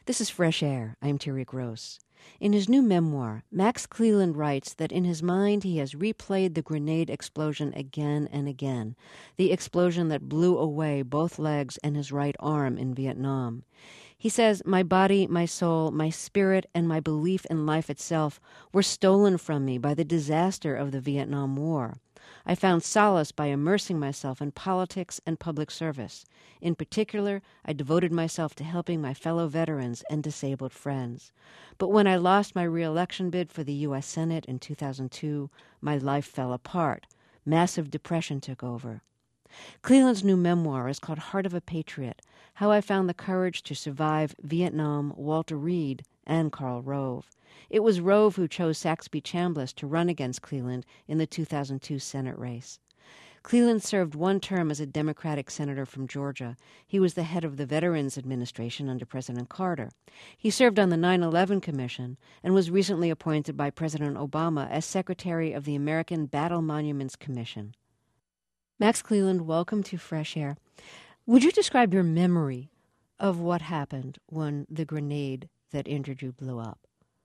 This is Fresh Air. I'm Terry Gross. In his new memoir, Max Cleland writes that in his mind he has replayed the grenade explosion again and again, the explosion that blew away both legs and his right arm in Vietnam. He says, "My body, my soul, my spirit, and my belief in life itself were stolen from me by the disaster of the Vietnam War. I found solace by immersing myself in politics and public service. In particular, I devoted myself to helping my fellow veterans and disabled friends. But when I lost my re-election bid for the U.S. Senate in 2002, my life fell apart. Massive depression took over." Cleland's new memoir is called Heart of a Patriot, How I Found the Courage to Survive Vietnam, Walter Reed, and Karl Rove. It was Rove who chose Saxby Chambliss to run against Cleland in the 2002 Senate race. Cleland served one term as a Democratic senator from Georgia. He was the head of the Veterans Administration under President Carter. He served on the 9/11 Commission and was recently appointed by President Obama as Secretary of the American Battle Monuments Commission. Max Cleland, welcome to Fresh Air. Would you describe your memory of what happened when the grenade that injured you blew up?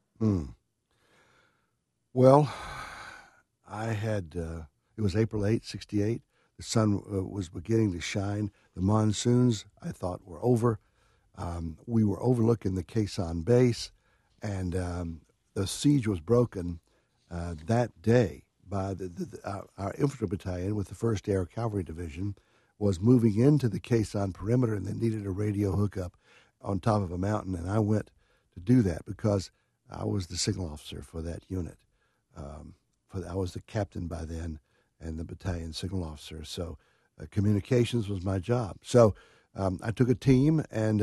Well, I had, it was April 8, 68. The sun was beginning to shine. The monsoons, I thought, were over. We were overlooking the Quai San base, and the siege was broken that day by our infantry battalion with the 1st Air Cavalry Division was moving into the Quai San perimeter, and they needed a radio hookup on top of a mountain, and I went to do that because I was the signal officer for that unit. I was the captain by then and the battalion signal officer, so communications was my job. So I took a team and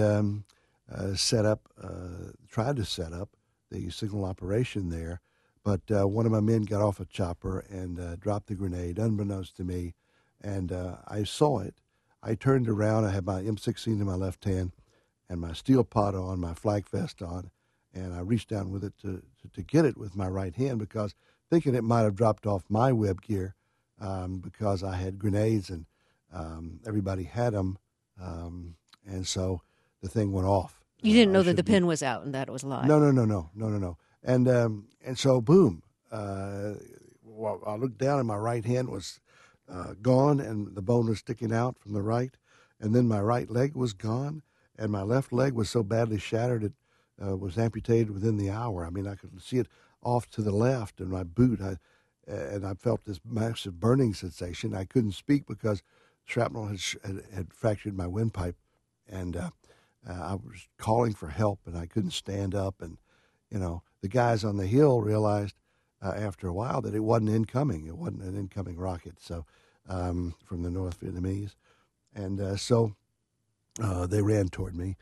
tried to set up the signal operation there, but one of my men got off a chopper and dropped the grenade, unbeknownst to me, and I saw it. I turned around. I had my M16 in my left hand and my steel pot on, my flak vest on, and I reached down with it to get it with my right hand because thinking it might have dropped off my web gear because I had grenades and everybody had them, and so the thing went off. You didn't know that the pin was out and that it was live? No. And so, boom, well, I looked down and my right hand was gone and the bone was sticking out from the right, and then my right leg was gone, and my left leg was so badly shattered it was amputated within the hour. I mean, I could see it off to the left in my boot, and I felt this massive burning sensation. I couldn't speak because shrapnel had fractured my windpipe, and I was calling for help, and I couldn't stand up. And, you know, the guys on the hill realized after a while that it wasn't incoming. It wasn't an incoming rocket, so from the North Vietnamese. And so they ran toward me,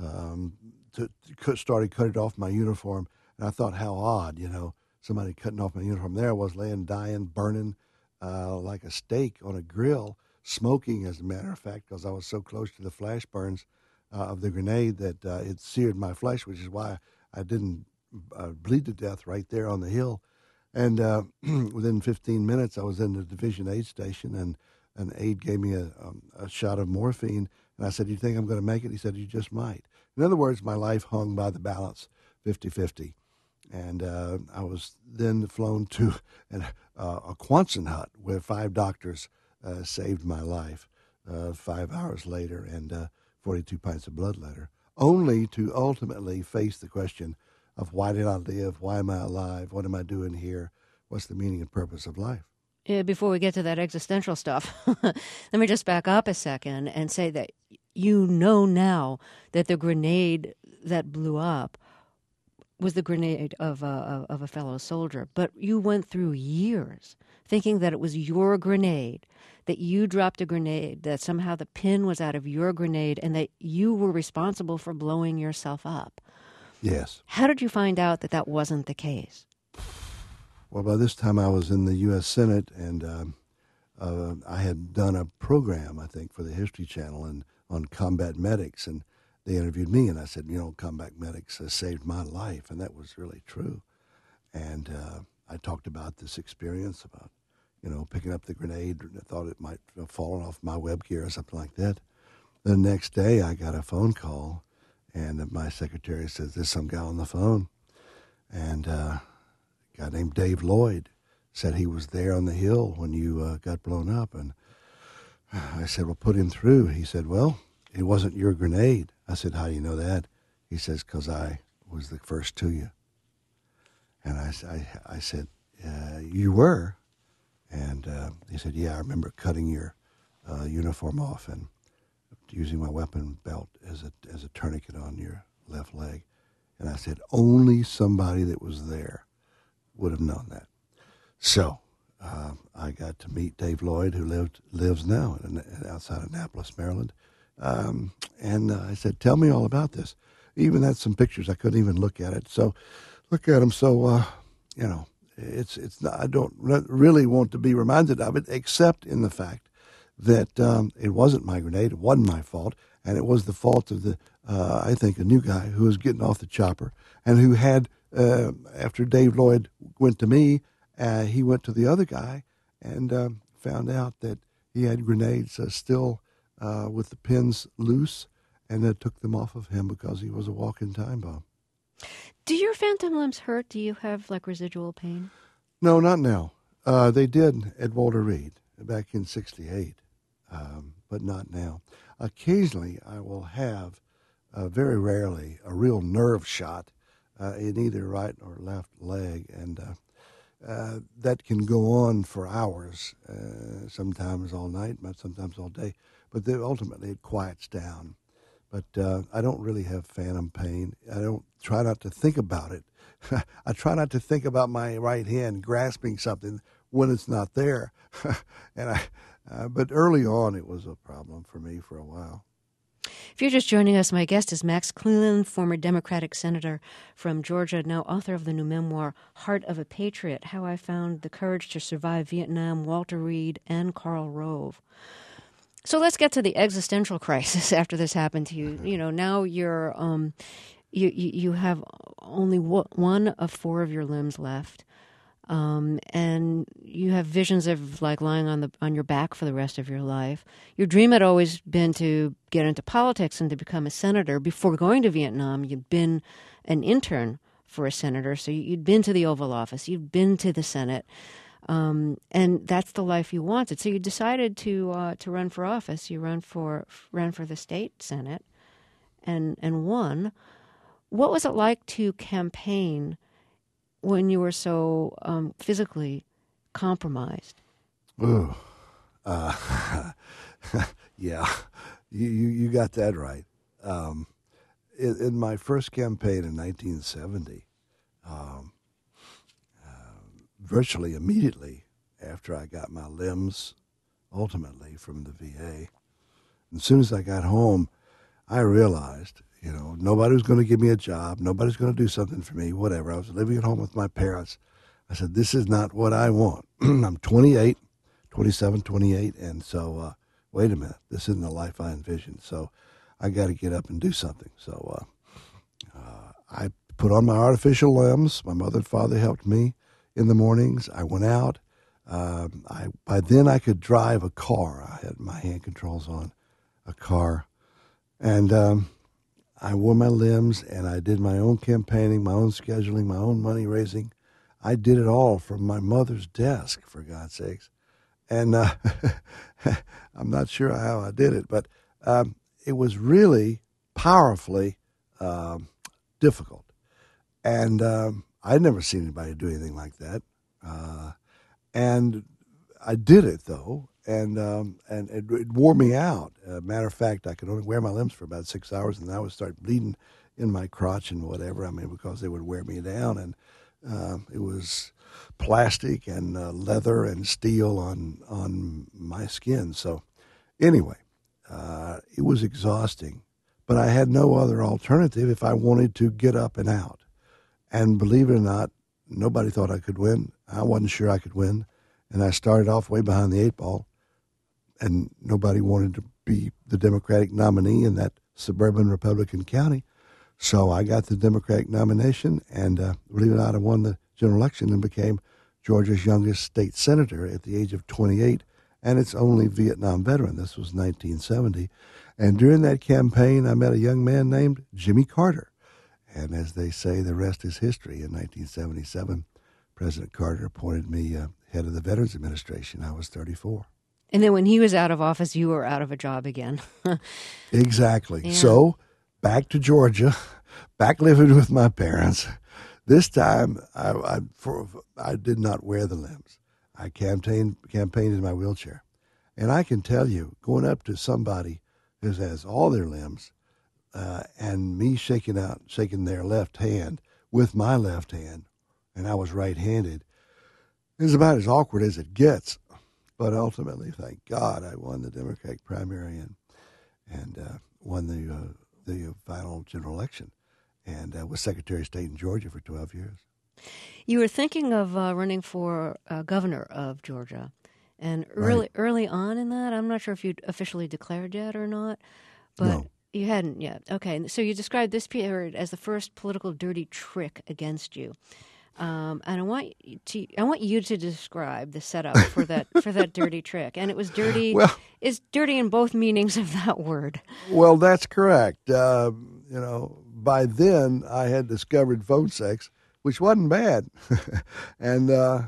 started cutting off my uniform. And I thought, how odd, you know, somebody cutting off my uniform. There I was laying, dying, burning like a steak on a grill, smoking, as a matter of fact, because I was so close to the flash burns of the grenade that it seared my flesh, which is why I didn't bleed to death right there on the hill. And within 15 minutes, I was in the Division aid station, and an aide gave me a shot of morphine. And I said, "You think I'm going to make it?" He said, "You just might." In other words, my life hung by the balance, 50-50. And I was then flown to a Quonset hut where 5 doctors saved my life 5 hours later and 42 pints of blood later, only to ultimately face the question of why did I live? Why am I alive? What am I doing here? What's the meaning and purpose of life? Before we get to that existential stuff, let me just back up a second and say that you know now that the grenade that blew up was the grenade of a fellow soldier, but you went through years thinking that it was your grenade, that you dropped a grenade, that somehow the pin was out of your grenade, and that you were responsible for blowing yourself up. Yes. How did you find out that that wasn't the case? Well, by this time I was in the U.S. Senate, and I had done a program, I think, for the History Channel and on combat medics, and they interviewed me, and I said, you know, combat medics saved my life, and that was really true. And I talked about this experience, about, you know, picking up the grenade. I thought it might have fallen off my web gear or something like that. The next day I got a phone call, And my secretary says, there's some guy on the phone. And a guy named Dave Lloyd said he was there on the hill when you got blown up. And I said, well, put him through. He said, well, it wasn't your grenade. I said, how do you know that? He says, because I was the first to you. And I said, you were? And he said, yeah, I remember cutting your uniform off and using my weapon belt as a tourniquet on your left leg. And I said, only somebody that was there would have known that. So I got to meet Dave Lloyd, who lives now outside of Annapolis, Maryland. And I said, tell me all about this. He even had some pictures. I couldn't even look at it. So look at them. So, it's not, I don't really want to be reminded of it, except in the fact that it wasn't my grenade. It wasn't my fault. And it was the fault of I think, a new guy who was getting off the chopper and who had, after Dave Lloyd went to me, he went to the other guy and found out that he had grenades still with the pins loose, and took them off of him because he was a walking time bomb. Do your phantom limbs hurt? Do you have like residual pain? No, not now. They did at Walter Reed back in '68, but not now. Occasionally, I will have, very rarely, a real nerve shot in either right or left leg, and that can go on for hours, sometimes all night, but sometimes all day. But then ultimately, it quiets down. But I don't really have phantom pain. I don't try not to think about it. I try not to think about my right hand grasping something when it's not there. But early on, it was a problem for me for a while. If you're just joining us, my guest is Max Cleland, former Democratic senator from Georgia, now author of the new memoir, Heart of a Patriot, How I Found the Courage to Survive Vietnam, Walter Reed, and Karl Rove. So let's get to the existential crisis after this happened to you. You know, now you're you have only one of four of your limbs left, and you have visions of like lying on your back for the rest of your life. Your dream had always been to get into politics and to become a senator. Before going to Vietnam, you'd been an intern for a senator, so you'd been to the Oval Office, you'd been to the Senate. And that's the life you wanted. So you decided to run for office. You ran for the state senate, and won. What was it like to campaign when you were so physically compromised? Ooh, yeah, you got that right. In my first campaign in 1970. Virtually immediately after I got my limbs, ultimately, from the VA. As soon as I got home, I realized, nobody was going to give me a job. Nobody's going to do something for me, whatever. I was living at home with my parents. I said, this is not what I want. I'm 27, 28, and so, wait a minute, this isn't the life I envisioned. So I got to get up and do something. So I put on my artificial limbs. My mother and father helped me. In the mornings, I went out. By then, I could drive a car. I had my hand controls on a car. And I wore my limbs, and I did my own campaigning, my own scheduling, my own money raising. I did it all from my mother's desk, for God's sakes. And I'm not sure how I did it, but it was really powerfully difficult. And I'd never seen anybody do anything like that, and I did it though, and it wore me out. Matter of fact, I could only wear my limbs for about 6 hours, and I would start bleeding in my crotch and whatever. I mean, because they would wear me down, and it was plastic and leather and steel on my skin. So, anyway, it was exhausting, but I had no other alternative if I wanted to get up and out. And believe it or not, nobody thought I could win. I wasn't sure I could win. And I started off way behind the eight ball. And nobody wanted to be the Democratic nominee in that suburban Republican county. So I got the Democratic nomination. And believe it or not, I won the general election and became Georgia's youngest state senator at the age of 28. And it's only Vietnam veteran. This was 1970. And during that campaign, I met a young man named Jimmy Carter. And as they say, the rest is history. In 1977, President Carter appointed me head of the Veterans Administration. I was 34. And then when he was out of office, you were out of a job again. Exactly. Yeah. So back to Georgia, back living with my parents. This time, I did not wear the limbs. I campaigned in my wheelchair. And I can tell you, going up to somebody who has all their limbs, and me shaking their left hand with my left hand, and I was right-handed, is about as awkward as it gets. But ultimately, thank God, I won the Democratic primary and won the final general election, and was Secretary of State in Georgia for 12 years. You were thinking of running for governor of Georgia. And early on in that, I'm not sure if you'd officially declared yet or not, but No. You hadn't yet. Okay, so you described this period as the first political dirty trick against you, and I want you to describe the setup for that dirty trick. And it was dirty. Well, is dirty in both meanings of that word. Well, that's correct. By then I had discovered phone sex, which wasn't bad, and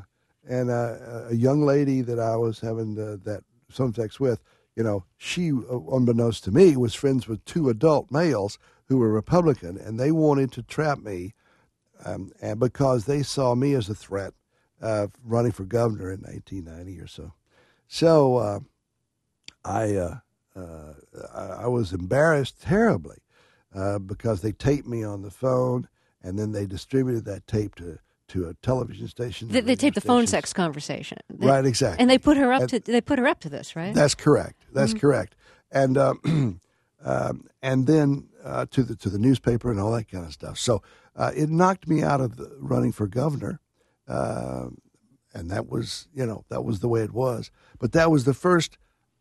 a young lady that I was having that phone sex with, she, unbeknownst to me, was friends with two adult males who were Republican, and they wanted to trap me, and because they saw me as a threat, running for governor in 1990 or so. So I was embarrassed terribly because they taped me on the phone, and then they distributed that tape to a television station. They taped the phone sex conversation. Right, exactly. And they put her up to this, right? That's correct. That's correct. And and then to the newspaper and all that kind of stuff. So it knocked me out of running for governor, and that was the way it was. But that was the first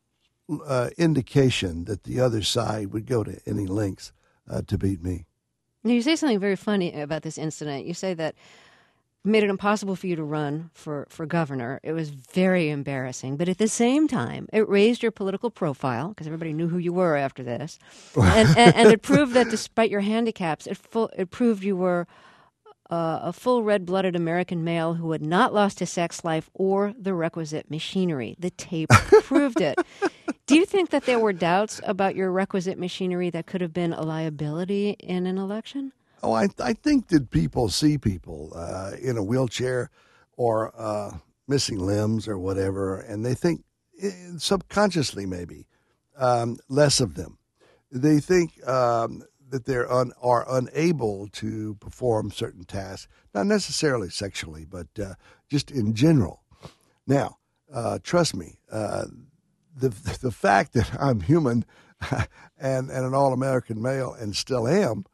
indication that the other side would go to any lengths to beat me. Now, you say something very funny about this incident. You say that made it impossible for you to run for governor. It was very embarrassing. But at the same time, it raised your political profile because everybody knew who you were after this. And it proved that despite your handicaps, it proved you were a full red-blooded American male who had not lost his sex life or the requisite machinery. The tape proved it. Do you think that there were doubts about your requisite machinery that could have been a liability in an election? Oh, I think that people see people in a wheelchair or missing limbs or whatever, and they think subconsciously maybe less of them. They think that they are unable to perform certain tasks, not necessarily sexually, but just in general. Now, trust me, the fact that I'm human and an all-American male and still am.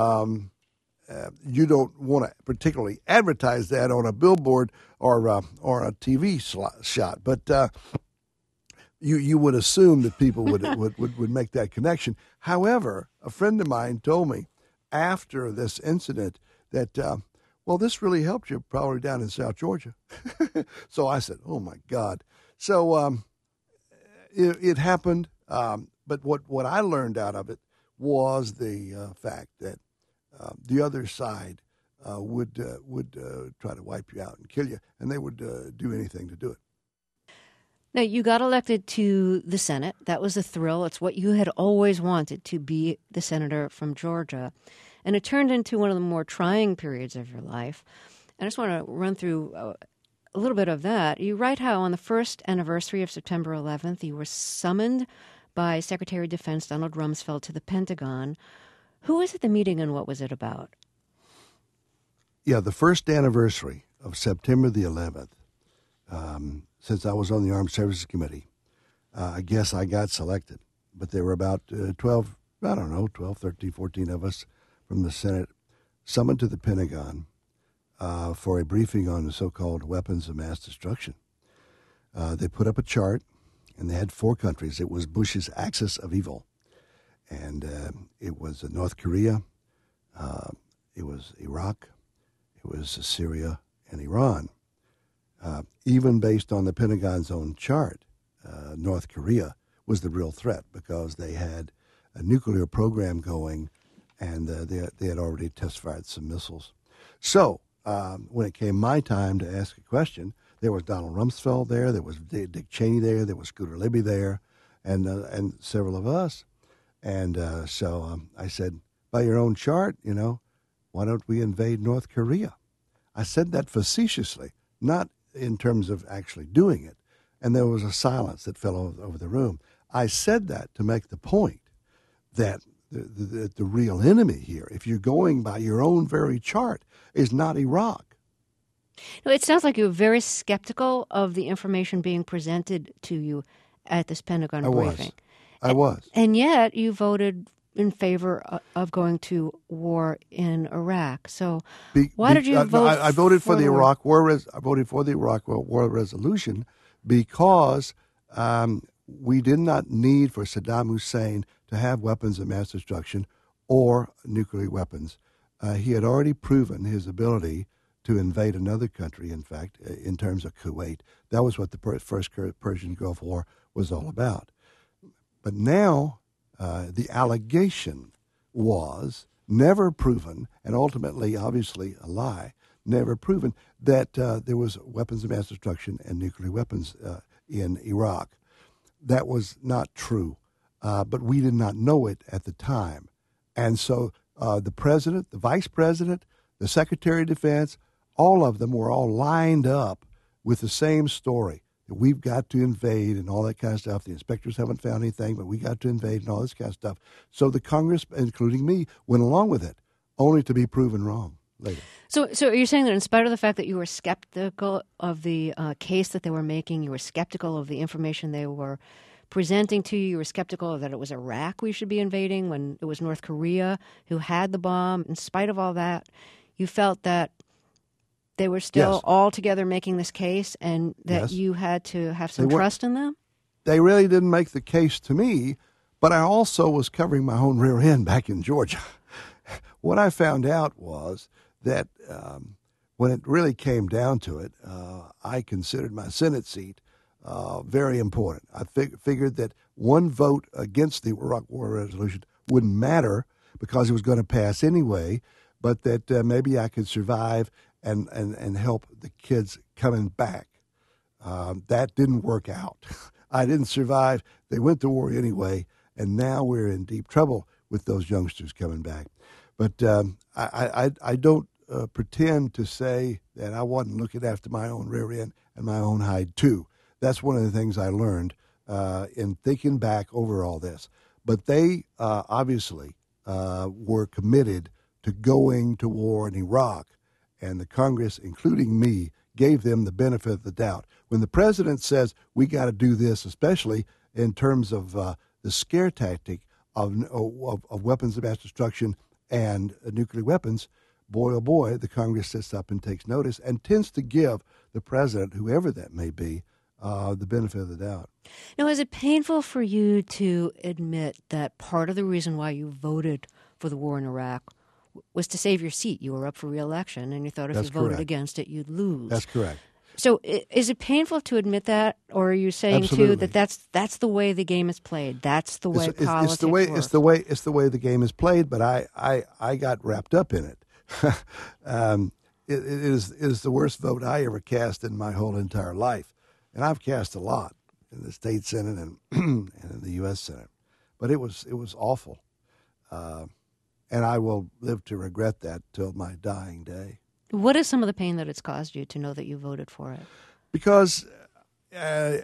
You don't want to particularly advertise that on a billboard or a TV shot, but you would assume that people would make that connection. However, a friend of mine told me after this incident that this really helped you probably down in South Georgia. So I said, "Oh my God!" So it happened, but what I learned out of it was the fact that the other side would try to wipe you out and kill you, and they would do anything to do it. Now, you got elected to the Senate. That was a thrill. It's what you had always wanted, to be the senator from Georgia. And it turned into one of the more trying periods of your life. And I just want to run through a little bit of that. You write how on the first anniversary of September 11th, you were summoned by Secretary of Defense Donald Rumsfeld to the Pentagon. Who was at the meeting and what was it about? Yeah, the first anniversary of September the 11th, since I was on the Armed Services Committee, I guess I got selected. But there were about 12, 13, 14 of us from the Senate summoned to the Pentagon for a briefing on the so-called weapons of mass destruction. They put up a chart, and they had 4 countries. It was Bush's axis of evil. And it was North Korea, it was Iraq, it was Syria, and Iran. Even based on the Pentagon's own chart, North Korea was the real threat because they had nuclear program going, and they had already test-fired some missiles. So when it came my time to ask a question, there was Donald Rumsfeld there was Dick Cheney there was Scooter Libby there, and several of us. And so I said, by your own chart, why don't we invade North Korea? I said that facetiously, not in terms of actually doing it. And there was a silence that fell over the room. I said that to make the point that the real enemy here, if you're going by your own very chart, is not Iraq. No, it sounds like you were very skeptical of the information being presented to you at this Pentagon briefing. I was. And yet you voted in favor of going to war in Iraq. So why did you vote? I voted for the Iraq War. I voted for the Iraq War resolution because we did not need for Saddam Hussein to have weapons of mass destruction or nuclear weapons. He had already proven his ability to invade another country, in fact, in terms of Kuwait. That was what the first Persian Gulf War was all about. But now the allegation was never proven, and ultimately, obviously, a lie, never proven, that there was weapons of mass destruction and nuclear weapons in Iraq. That was not true, but we did not know it at the time. And so the president, the vice president, the secretary of defense, all of them were all lined up with the same story, that we've got to invade and all that kind of stuff. The inspectors haven't found anything, but we got to invade and all this kind of stuff. So the Congress, including me, went along with it, only to be proven wrong later. So are you saying that in spite of the fact that you were skeptical of the case that they were making, you were skeptical of the information they were presenting to you, you were skeptical that it was Iraq we should be invading when it was North Korea who had the bomb, in spite of all that, you felt that they were still all together making this case and that you had to have some trust in them? They really didn't make the case to me, but I also was covering my own rear end back in Georgia. What I found out was that when it really came down to it, I considered my Senate seat very important. I figured that one vote against the Iraq War resolution wouldn't matter because it was going to pass anyway, but that maybe I could survive and help the kids coming back. That didn't work out. I didn't survive. They went to war anyway, and now we're in deep trouble with those youngsters coming back. But I don't pretend to say that I wasn't looking after my own rear end and my own hide too. That's one of the things I learned in thinking back over all this. But they obviously were committed to going to war in Iraq, and the Congress, including me, gave them the benefit of the doubt. When the president says we got to do this, especially in terms of the scare tactic of weapons of mass destruction and nuclear weapons, boy, oh boy, the Congress sits up and takes notice and tends to give the president, whoever that may be, the benefit of the doubt. Now, is it painful for you to admit that part of the reason why you voted for the war in Iraq was to save your seat? You were up for re-election, and you thought if you voted against it, you'd lose. That's correct. So is it painful to admit that, or are you saying Absolutely. too that that's the way the game is played? That's the way politics it's the way works. It's the way the game is played. But I got wrapped up in it. It is the worst vote I ever cast in my whole entire life, and I've cast a lot in the state Senate and and in the U.S. Senate, but it was awful, and I will live to regret that till my dying day. What is some of the pain that it's caused you to know that you voted for it? Because as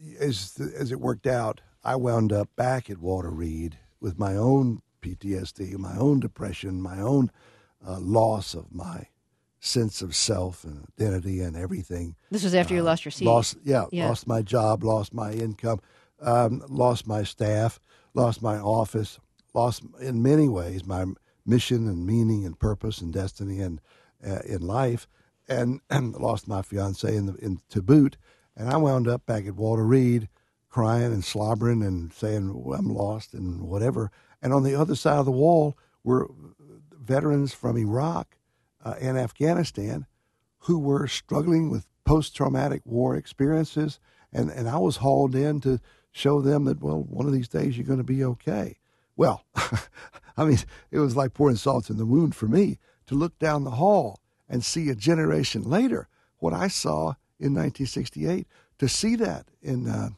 it worked out, I wound up back at Walter Reed with my own PTSD, my own depression, my own loss of my sense of self and identity and everything. This was after you lost your seat. Lost my job, lost my income, lost my staff, lost my office, lost in many ways my mission and meaning and purpose and destiny and in life, and lost my fiance to boot. And I wound up back at Walter Reed crying and slobbering and saying, well, I'm lost and whatever. And on the other side of the wall were veterans from Iraq and Afghanistan who were struggling with post-traumatic war experiences. And I was hauled in to show them that, well, one of these days you're going to be okay. Well, I mean, it was like pouring salt in the wound for me to look down the hall and see a generation later what I saw in 1968. To see that in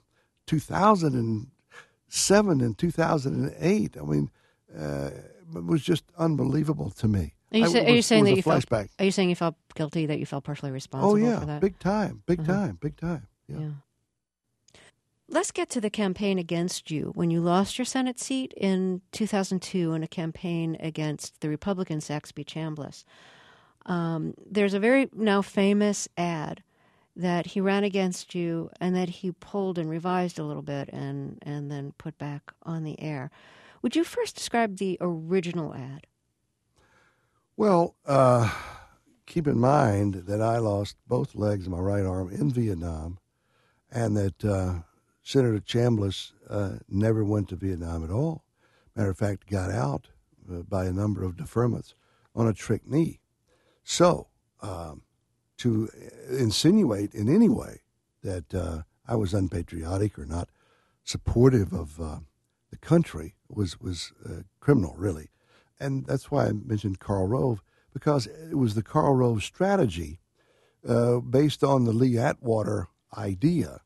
2007 and 2008, I mean, it was just unbelievable to me. Are you saying that you flashback. Are you saying you felt guilty, that you felt personally responsible for that? Big time. Yeah. Let's get to the campaign against you when you lost your Senate seat in 2002 in a campaign against the Republican Saxby Chambliss. There's a very now famous ad that he ran against you and that he pulled and revised a little bit and then put back on the air. Would you first describe the original ad? Well, keep in mind that I lost both legs of my right arm in Vietnam, and that Senator Chambliss never went to Vietnam at all. Matter of fact, got out by a number of deferments on a trick knee. So, to insinuate in any way that I was unpatriotic or not supportive of the country was criminal, really. And that's why I mentioned Karl Rove, because it was the Karl Rove strategy based on the Lee Atwater idea,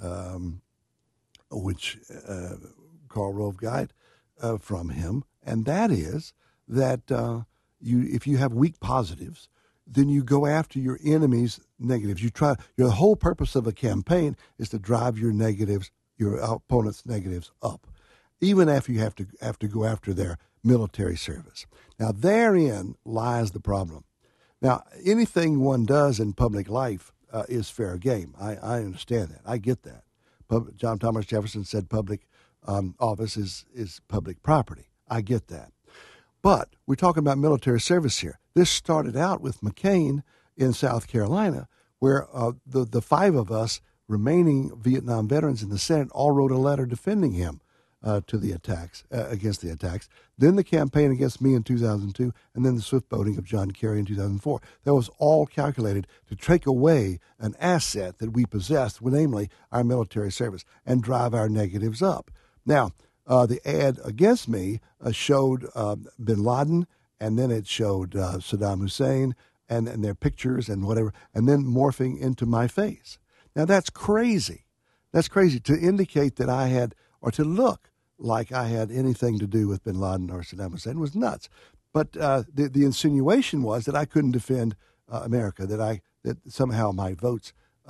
which Karl Rove got from him, and that is that if you have weak positives, then you go after your enemy's negatives. The whole purpose of a campaign is to drive your opponent's negatives up, even after you have to go after their military service. Now, therein lies the problem. Now, anything one does in public life is fair game. I understand that. I get that. John Thomas Jefferson said public office is public property. I get that. But we're talking about military service here. This started out with McCain in South Carolina, where the five of us remaining Vietnam veterans in the Senate all wrote a letter defending him against the attacks. Then the campaign against me in 2002, and then the swift voting of John Kerry in 2004. That was all calculated to take away an asset that we possessed, namely our military service, and drive our negatives up. Now, the ad against me showed bin Laden, and then it showed Saddam Hussein and their pictures and whatever, and then morphing into my face. Now, that's crazy. That's crazy to indicate that I had, or to look like I had anything to do with bin Laden or Saddam Hussein was nuts. But the insinuation was that I couldn't defend America, that somehow my votes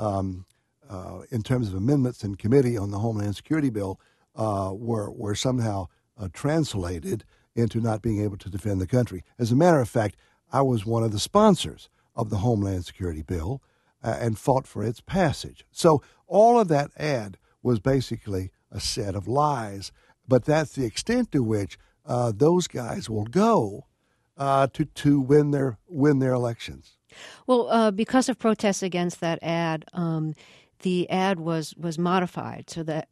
in terms of amendments in committee on the Homeland Security bill were somehow translated into not being able to defend the country. As a matter of fact, I was one of the sponsors of the Homeland Security bill and fought for its passage. So all of that ad was basically a set of lies, but that's the extent to which those guys will go to win their elections. Well, because of protests against that ad, the ad was modified so that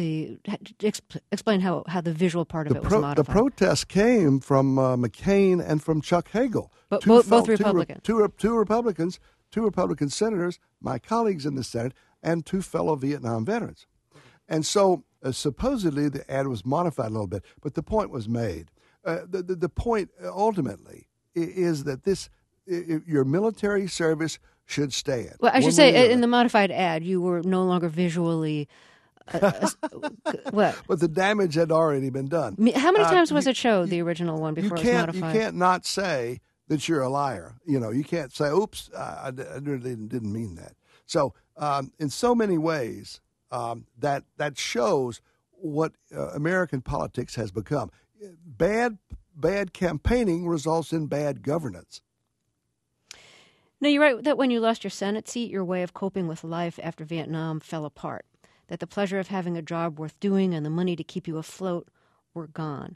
explain how the visual part of it was modified. The protest came from McCain and from Chuck Hagel, both Republicans. Two Republican senators, my colleagues in the Senate, and two fellow Vietnam veterans. And so supposedly the ad was modified a little bit, but the point was made. The point ultimately is that your military service should stand. Well, I should say in the modified ad, you were no longer visually. What? But the damage had already been done. How many times was it showed, the original one, before it was modified? You can't not say that you're a liar. You can't say, oops, I really didn't mean that. So in so many ways, that shows what American politics has become. Bad campaigning results in bad governance. No, you're right that when you lost your Senate seat, your way of coping with life after Vietnam fell apart, that the pleasure of having a job worth doing and the money to keep you afloat were gone.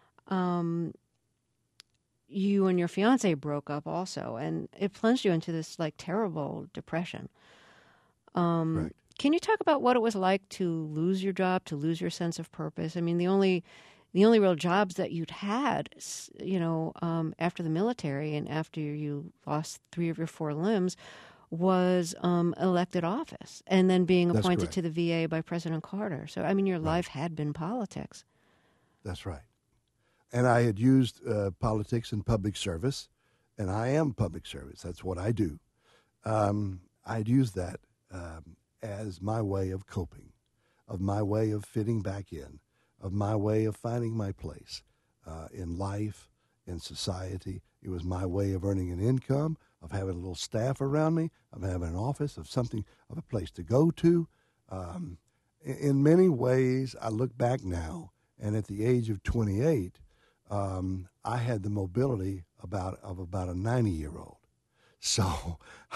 You and your fiancé broke up also, and it plunged you into this terrible depression. Right. Can you talk about what it was like to lose your job, to lose your sense of purpose? I mean, the only real jobs that you'd had, after the military and after you lost 3 of your 4 limbs, was elected office and then being appointed to the VA by President Carter. So, I mean, your life had been politics. That's right. And I had used politics and public service, and I am public service. That's what I do. I'd used that as my way of coping, of my way of fitting back in, of my way of finding my place in life, in society. It was my way of earning an income, of having a little staff around me, of having an office, of something, of a place to go to. In many ways, I look back now, and at the age of 28, I had the mobility of about a 90-year-old. So,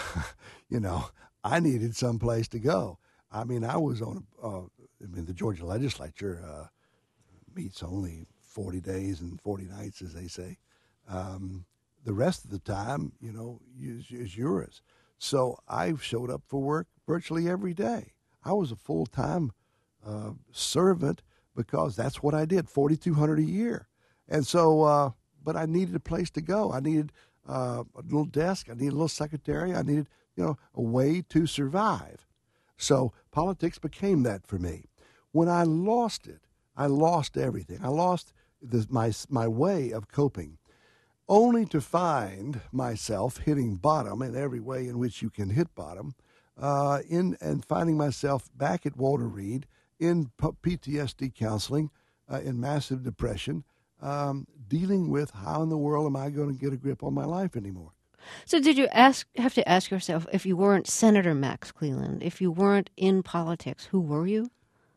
I needed some place to go. I mean, I was on, the Georgia legislature meets only 40 days and 40 nights, as they say. The rest of the time, is yours. So I showed up for work virtually every day. I was a full-time servant because that's what I did, $4,200 a year. And so, but I needed a place to go. I needed a little desk. I needed a little secretary. I needed, a way to survive. So politics became that for me. When I lost it, I lost everything. I lost my way of coping, only to find myself hitting bottom in every way in which you can hit bottom, and finding myself back at Walter Reed in PTSD counseling, in massive depression, dealing with how in the world am I going to get a grip on my life anymore. So did you have to ask yourself, if you weren't Senator Max Cleland, if you weren't in politics, who were you?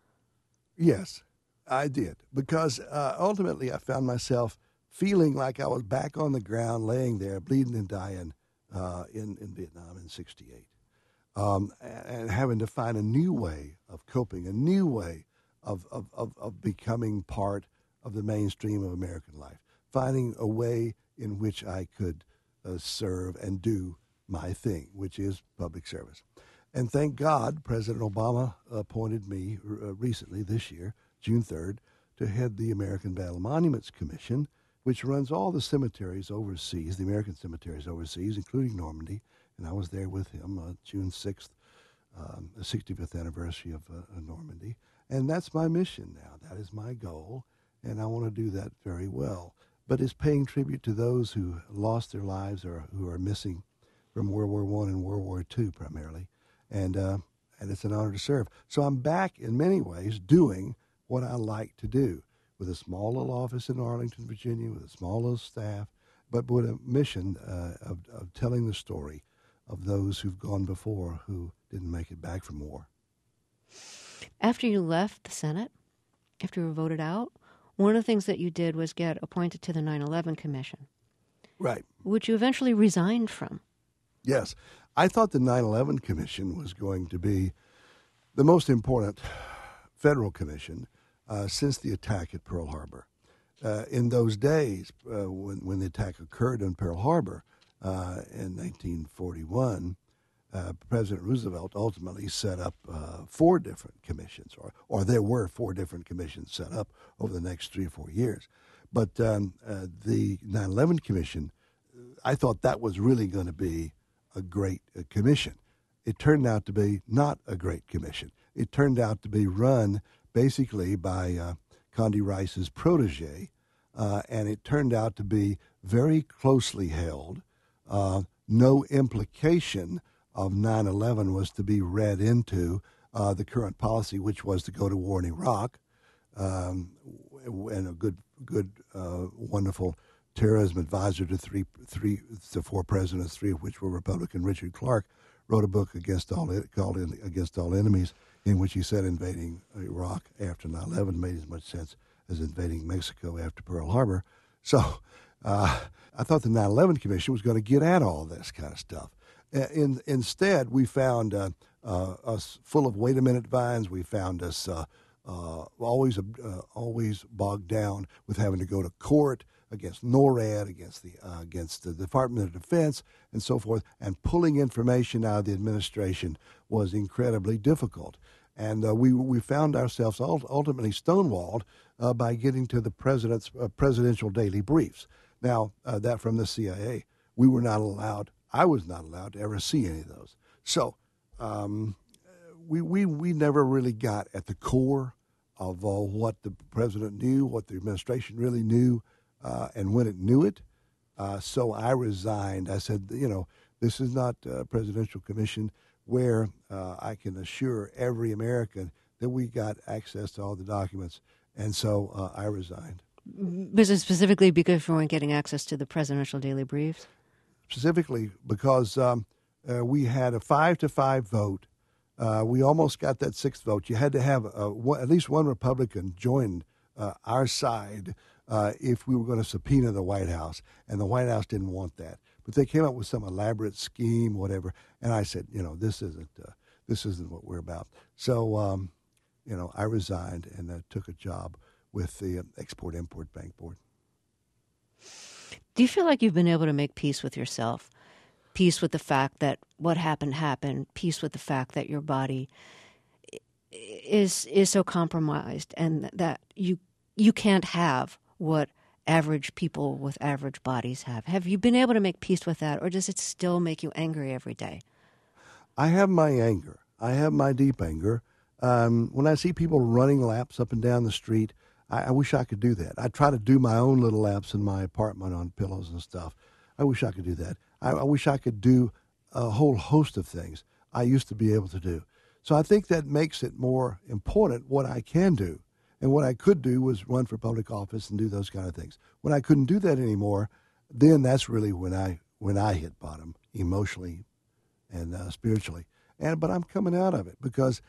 Yes, I did, because ultimately I found myself feeling like I was back on the ground, laying there, bleeding and dying in Vietnam in '68, and having to find a new way of coping, a new way of becoming part of the mainstream of American life, finding a way in which I could serve and do my thing, which is public service. And thank God, President Obama appointed me recently this year, June 3rd, to head the American Battle Monuments Commission, which runs all the cemeteries overseas, the American cemeteries overseas, including Normandy. And I was there with him June 6th, the 65th anniversary of Normandy. And that's my mission now. That is my goal, and I want to do that very well. But it's paying tribute to those who lost their lives or who are missing from World War I and World War II primarily. And it's an honor to serve. So I'm back in many ways doing what I like to do, with a small little office in Arlington, Virginia, with a small little staff, but with a mission of telling the story of those who've gone before who didn't make it back from war. After you left the Senate, after you were voted out, one of the things that you did was get appointed to the 9/11 Commission. Right. Which you eventually resigned from. Yes. I thought the 9/11 Commission was going to be the most important federal commission since the attack at Pearl Harbor. In those days, when the attack occurred in Pearl Harbor in 1941, President Roosevelt ultimately set up 4 different commissions, or there were 4 different commissions set up over the next 3 or 4 years. But the 9/11 Commission, I thought that was really going to be a great commission. It turned out to be not a great commission. It turned out to be run basically by Condi Rice's protege, and it turned out to be very closely held. No implication of 9/11 was to be read into the current policy, which was to go to war in Iraq, and a good, wonderful terrorism advisor to 4 presidents, 3 of which were Republican, Richard Clark, wrote a book called Against All Enemies, in which he said invading Iraq after 9/11 made as much sense as invading Mexico after Pearl Harbor. So I thought the 9/11 Commission was going to get at all this kind of stuff. Instead, we found us full of wait-a-minute vines. We found us always bogged down with having to go to court against NORAD, against the Department of Defense, and so forth. And pulling information out of the administration was incredibly difficult. And we found ourselves ultimately stonewalled by getting to the president's presidential daily briefs. Now, that from the CIA, we were not allowed. I was not allowed to ever see any of those. So we never really got at the core of what the president knew, what the administration really knew and when it knew it. So I resigned. I said, this is not a presidential commission where I can assure every American that we got access to all the documents. And so I resigned. Was it specifically because you weren't getting access to the presidential daily briefs? Specifically because we had a 5-5 vote. We almost got that sixth vote. You had to have at least one Republican join our side if we were going to subpoena the White House, and the White House didn't want that. But they came up with some elaborate scheme, whatever, and I said, this isn't what we're about. So, I resigned and took a job with the Export-Import Bank Board. Do you feel like you've been able to make peace with yourself? Peace with the fact that what happened, peace with the fact that your body is so compromised and that you can't have what average people with average bodies have. Have you been able to make peace with that, or does it still make you angry every day? I have my anger. I have my deep anger. When I see people running laps up and down the street, I wish I could do that. I try to do my own little laps in my apartment on pillows and stuff. I wish I could do that. I wish I could do a whole host of things I used to be able to do. So I think that makes it more important what I can do. And what I could do was run for public office and do those kind of things. When I couldn't do that anymore, then that's really when I hit bottom emotionally and spiritually. But I'm coming out of it because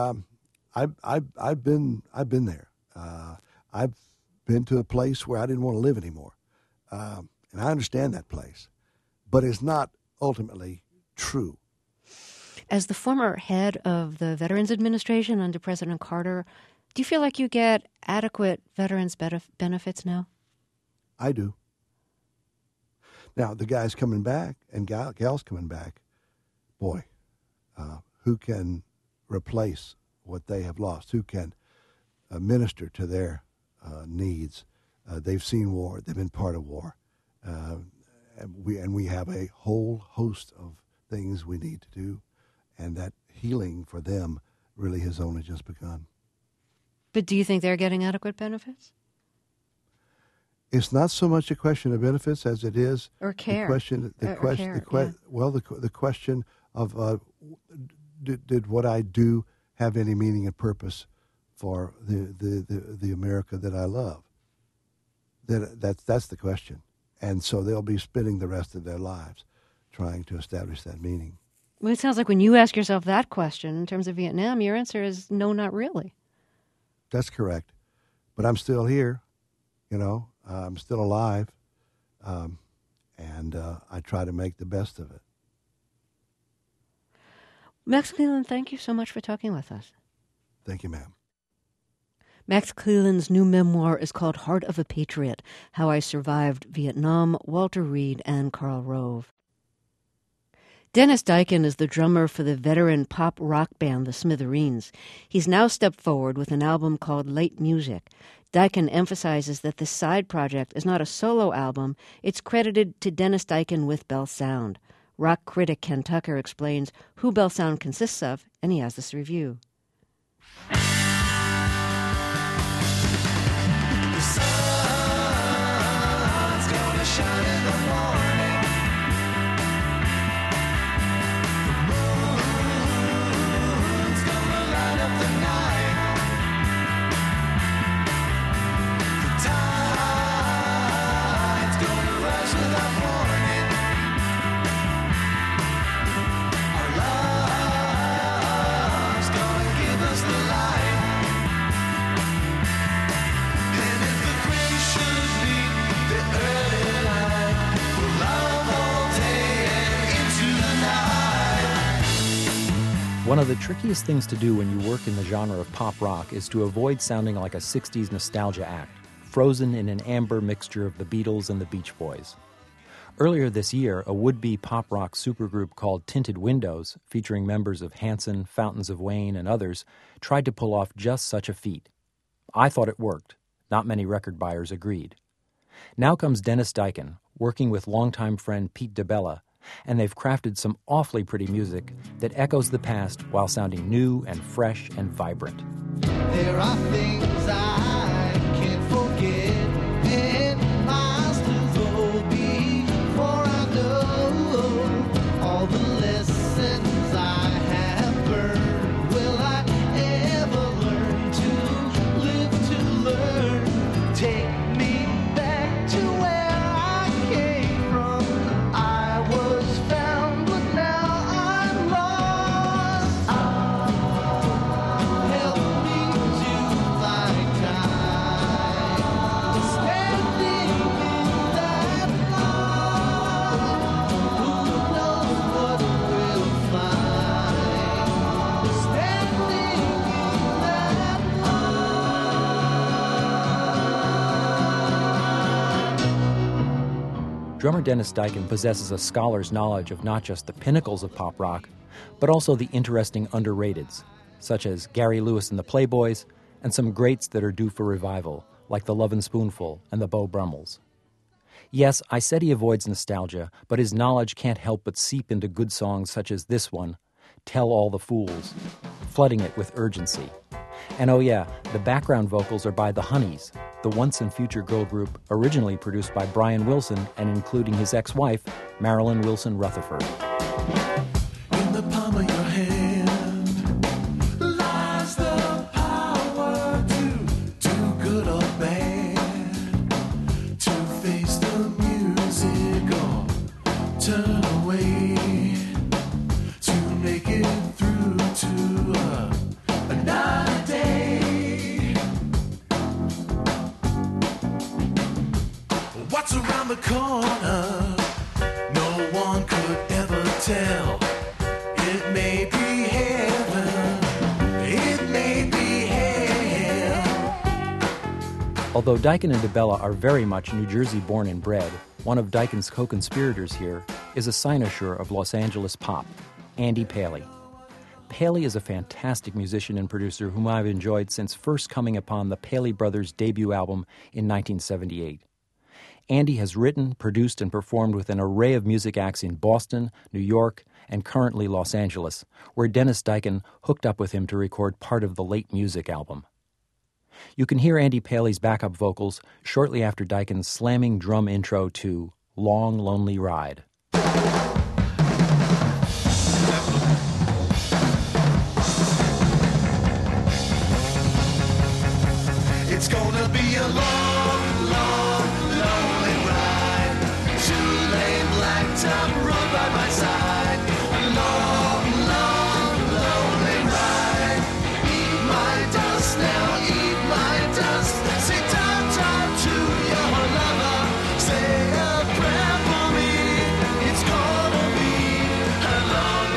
I've been there. I've been to a place where I didn't want to live anymore, and I understand that place, but it's not ultimately true. As the former head of the Veterans Administration under President Carter, do you feel like you get adequate veterans benefits now? I do. Now, the guys coming back and gals coming back, boy, who can replace what they have lost? Who can minister to their needs? They've seen war. They've been part of war. And we have a whole host of things we need to do, and that healing for them really has only just begun. But do you think they're getting adequate benefits? It's not so much a question of benefits as it is or care. The question of did what I do have any meaning and purpose for the America that I love? That's the question. And so they'll be spending the rest of their lives trying to establish that meaning. Well, it sounds like when you ask yourself that question in terms of Vietnam, your answer is no, not really. That's correct. But I'm still here, I'm still alive, and I try to make the best of it. Max Cleland, thank you so much for talking with us. Thank you, ma'am. Max Cleland's new memoir is called Heart of a Patriot, How I Survived Vietnam, Walter Reed, and Karl Rove. Dennis Diken is the drummer for the veteran pop rock band The Smithereens. He's now stepped forward with an album called Late Music. Diken emphasizes that this side project is not a solo album. It's credited to Dennis Diken with Bell Sound. Rock critic Ken Tucker explains who Bell Sound consists of, and he has this review. One of the trickiest things to do when you work in the genre of pop rock is to avoid sounding like a 60s nostalgia act, frozen in an amber mixture of the Beatles and the Beach Boys. Earlier this year, a would-be pop rock supergroup called Tinted Windows, featuring members of Hanson, Fountains of Wayne, and others, tried to pull off just such a feat. I thought it worked. Not many record buyers agreed. Now comes Dennis Diken, working with longtime friend Pete DeBella, and they've crafted some awfully pretty music that echoes the past while sounding new and fresh and vibrant. There are things I can't forget in my drummer Dennis Deichen possesses a scholar's knowledge of not just the pinnacles of pop rock, but also the interesting underrateds, such as Gary Lewis and the Playboys, and some greats that are due for revival, like the Lovin' Spoonful and the Beau Brummels. Yes, I said he avoids nostalgia, but his knowledge can't help but seep into good songs such as this one, Tell All the Fools, flooding it with urgency. And oh yeah, the background vocals are by the Honeys, the once and future girl group originally produced by Brian Wilson and including his ex-wife, Marilyn Wilson Rutherford. In the palm of your hand lies the power to do good or bad, to face the music or turn away, to make it through to another day. What's around the corner? No one could ever tell. It may be heaven, it may be hell. Although Deichen and DeBella are very much New Jersey born and bred, one of Deichen's co-conspirators here is a cynosure of Los Angeles pop, Andy Paley. Paley is a fantastic musician and producer whom I've enjoyed since first coming upon the Paley Brothers' debut album in 1978. Andy has written, produced, and performed with an array of music acts in Boston, New York, and currently Los Angeles, where Dennis Deichen hooked up with him to record part of the Late Music album. You can hear Andy Paley's backup vocals shortly after Deichen's slamming drum intro to Long Lonely Ride. It's gonna be a long, long, lonely ride. Two-lane blacktop road by my side. A long, long, lonely ride. Eat my dust now, eat my dust. Say ta-ta to your lover. Say a prayer for me. It's gonna be a long,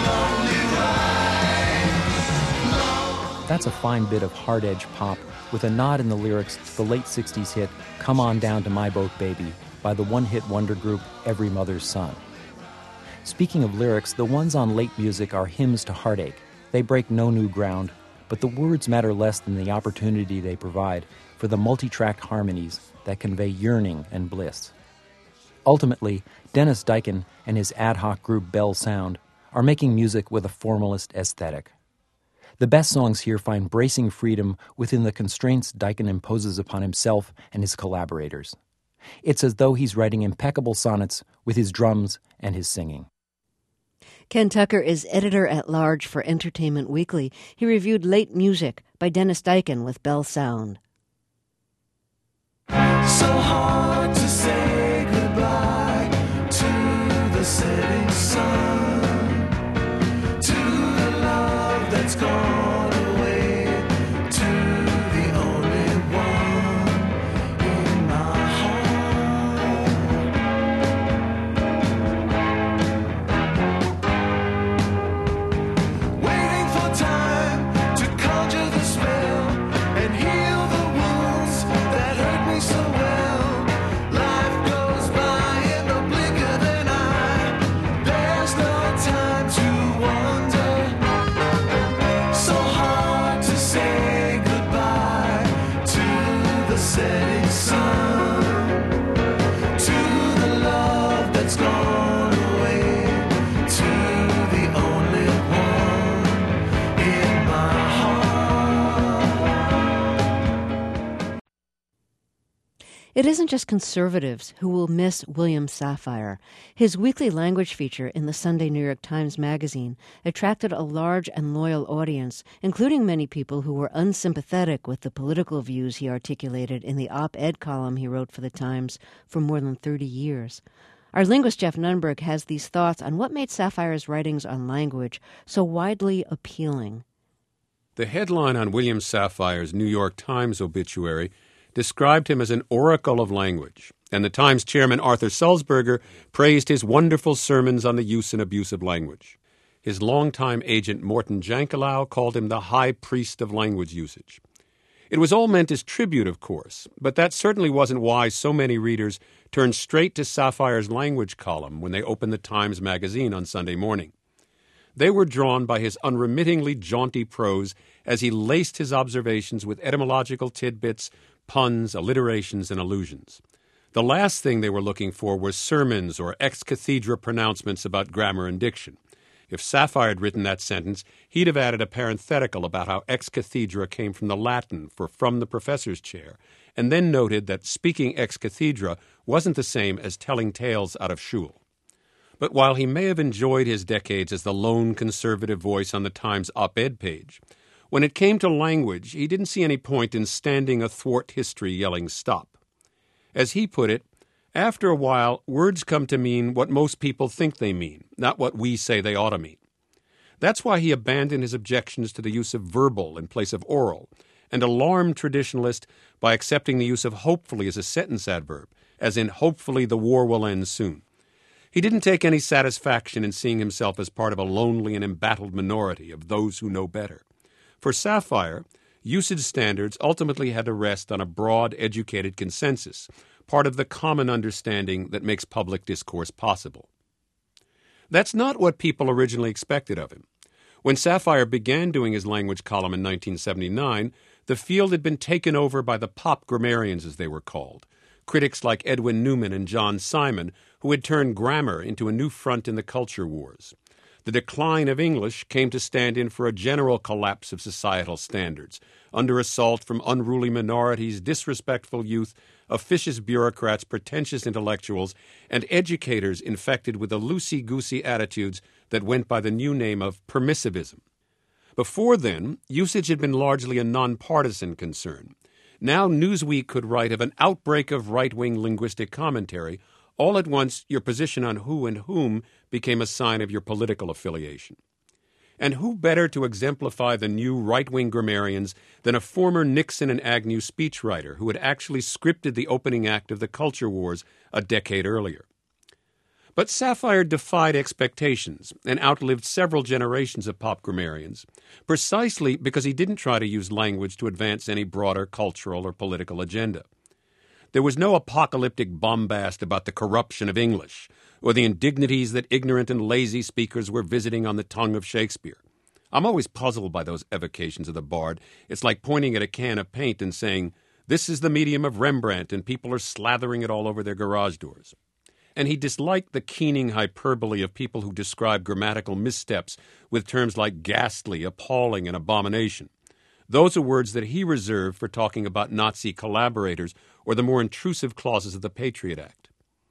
long, lonely ride. That's a fine bit of hard-edge pop with a nod in the lyrics to the late 60s hit Come On Down to My Boat Baby by the one-hit wonder group Every Mother's Son. Speaking of lyrics, the ones on Late Music are hymns to heartache. They break no new ground, but the words matter less than the opportunity they provide for the multi-tracked harmonies that convey yearning and bliss. Ultimately, Dennis Deichen and his ad hoc group Bell Sound are making music with a formalist aesthetic. The best songs here find bracing freedom within the constraints Deichen imposes upon himself and his collaborators. It's as though he's writing impeccable sonnets with his drums and his singing. Ken Tucker is editor-at-large for Entertainment Weekly. He reviewed Late Music by Dennis Deichen with Bell Sound. So hard to say goodbye to the setting sun, to the love that's gone away, to the only one in my heart. Waiting for time to conjure the spell and heal the wounds that hurt me so well. Life goes by in the blink of an eye. There's no time to wonder. So hard to say goodbye to the setting sun, to the love that's gone away, to the only one in my heart. It isn't just conservatives who will miss William Safire. His weekly language feature in the Sunday New York Times Magazine attracted a large and loyal audience, including many people who were unsympathetic with the political views he articulated in the op-ed column he wrote for the Times for more than 30 years. Our linguist Jeff Nunberg has these thoughts on what made Safire's writings on language so widely appealing. The headline on William Safire's New York Times obituary described him as an oracle of language, and the Times chairman Arthur Sulzberger praised his wonderful sermons on the use and abuse of language. His longtime agent Morton Jankelow called him the high priest of language usage. It was all meant as tribute, of course, but that certainly wasn't why so many readers turned straight to Safire's language column when they opened the Times magazine on Sunday morning. They were drawn by his unremittingly jaunty prose as he laced his observations with etymological tidbits, puns, alliterations, and allusions. The last thing they were looking for were sermons or ex cathedra pronouncements about grammar and diction. If Safire had written that sentence, he'd have added a parenthetical about how ex cathedra came from the Latin for from the professor's chair, and then noted that speaking ex cathedra wasn't the same as telling tales out of shul. But while he may have enjoyed his decades as the lone conservative voice on the Times op-ed page, when it came to language, he didn't see any point in standing athwart history yelling stop. As he put it, after a while, words come to mean what most people think they mean, not what we say they ought to mean. That's why he abandoned his objections to the use of verbal in place of oral, and alarmed traditionalists by accepting the use of hopefully as a sentence adverb, as in hopefully the war will end soon. He didn't take any satisfaction in seeing himself as part of a lonely and embattled minority of those who know better. For Safire, usage standards ultimately had to rest on a broad, educated consensus, part of the common understanding that makes public discourse possible. That's not what people originally expected of him. When Safire began doing his language column in 1979, the field had been taken over by the pop grammarians, as they were called, critics like Edwin Newman and John Simon, who had turned grammar into a new front in the culture wars. The decline of English came to stand in for a general collapse of societal standards, under assault from unruly minorities, disrespectful youth, officious bureaucrats, pretentious intellectuals, and educators infected with the loosey-goosey attitudes that went by the new name of permissivism. Before then, usage had been largely a nonpartisan concern. Now Newsweek could write of an outbreak of right-wing linguistic commentary. All at once, your position on who and whom became a sign of your political affiliation. And who better to exemplify the new right-wing grammarians than a former Nixon and Agnew speechwriter who had actually scripted the opening act of the culture wars a decade earlier? But Safire defied expectations and outlived several generations of pop grammarians, precisely because he didn't try to use language to advance any broader cultural or political agenda. There was no apocalyptic bombast about the corruption of English, or the indignities that ignorant and lazy speakers were visiting on the tongue of Shakespeare. I'm always puzzled by those evocations of the bard. It's like pointing at a can of paint and saying, "This is the medium of Rembrandt," and people are slathering it all over their garage doors. And he disliked the keening hyperbole of people who describe grammatical missteps with terms like ghastly, appalling, and abomination. Those are words that he reserved for talking about Nazi collaborators or the more intrusive clauses of the Patriot Act.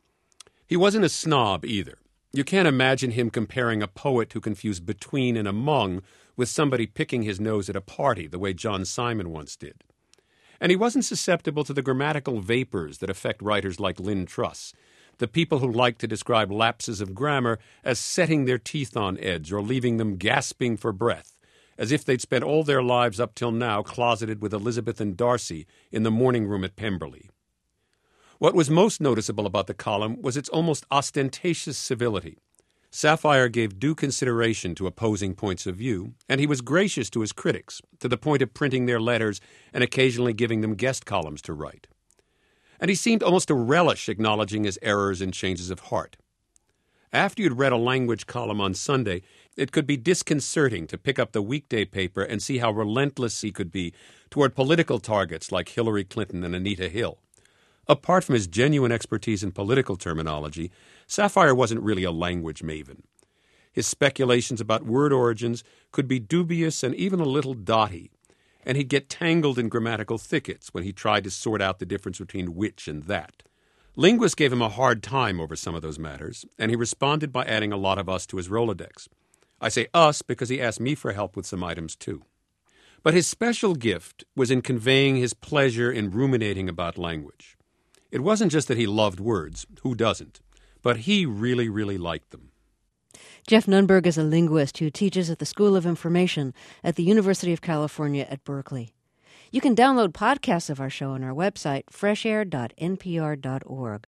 He wasn't a snob either. You can't imagine him comparing a poet who confused between and among with somebody picking his nose at a party the way John Simon once did. And he wasn't susceptible to the grammatical vapors that affect writers like Lynn Truss, the people who like to describe lapses of grammar as setting their teeth on edge or leaving them gasping for breath, as if they'd spent all their lives up till now closeted with Elizabeth and Darcy in the morning room at Pemberley. What was most noticeable about the column was its almost ostentatious civility. Safire gave due consideration to opposing points of view, and he was gracious to his critics, to the point of printing their letters and occasionally giving them guest columns to write. And he seemed almost to relish acknowledging his errors and changes of heart. After you'd read a language column on Sunday, it could be disconcerting to pick up the weekday paper and see how relentless he could be toward political targets like Hillary Clinton and Anita Hill. Apart from his genuine expertise in political terminology, Safire wasn't really a language maven. His speculations about word origins could be dubious and even a little dotty, and he'd get tangled in grammatical thickets when he tried to sort out the difference between which and that. Linguists gave him a hard time over some of those matters, and he responded by adding a lot of us to his Rolodex. I say us because he asked me for help with some items too. But his special gift was in conveying his pleasure in ruminating about language. It wasn't just that he loved words, who doesn't, but he really, really liked them. Jeff Nunberg is a linguist who teaches at the School of Information at the University of California at Berkeley. You can download podcasts of our show on our website, freshair.npr.org.